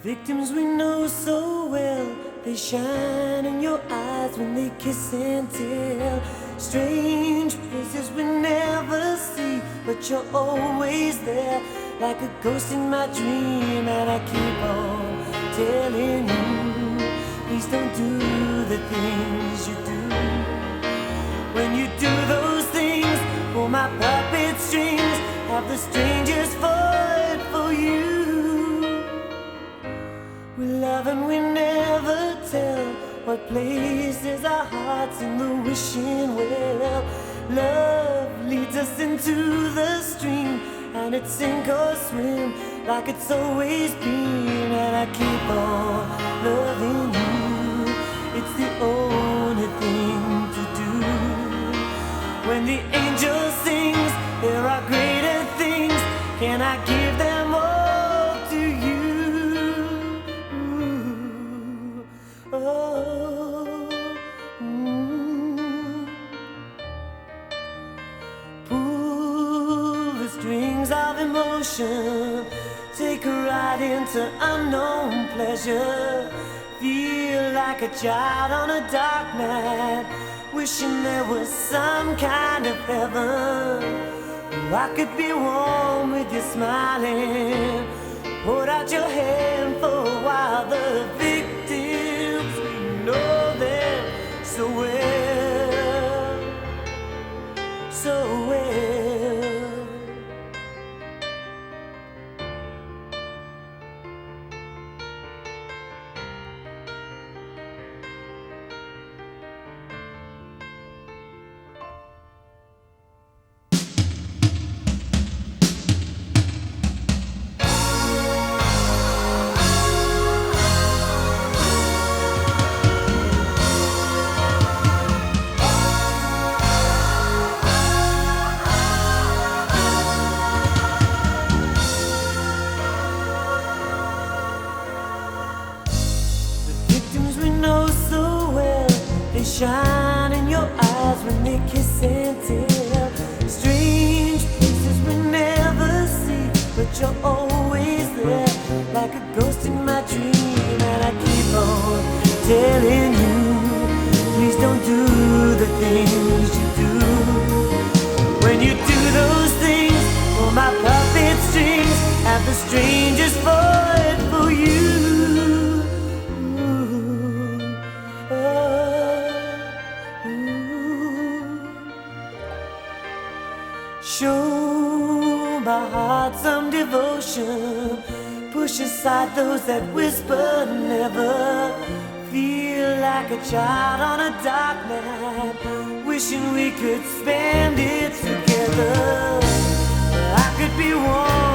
Victims we know so well, they shine in your eyes when they kiss and tell. Strange places we never see, but you're always there, like a ghost in my dream. And I keep on telling you, please don't do the things you do. When you do those things, pull my puppet strings, have the strangers fight for you. We love and we never tell what places our hearts in the wishing well. Love leads us into the stream, and it's sink or swim like it's always been. And I keep on loving you, it's the only thing to do. When the angel sings, there are greater things, can I give them all to you? Pull the strings of emotion, take a ride into unknown pleasure. Feel like a child on a dark night, wishing there was some kind of heaven. I could be warm with you smiling, hold out your hand for a while. The victims, we know them so well, so well. They shine in your eyes when they kiss and tell. Strange places we never see, but you're always there, like a ghost in my dream. And I keep on telling you, please don't do the things you do. When you do those things, pull my puppet strings, have the strangers fight for you. Show my heart some devotion, push aside those that whisper never. Feel like a child on a dark night, wishing we could spend it together. I could be warm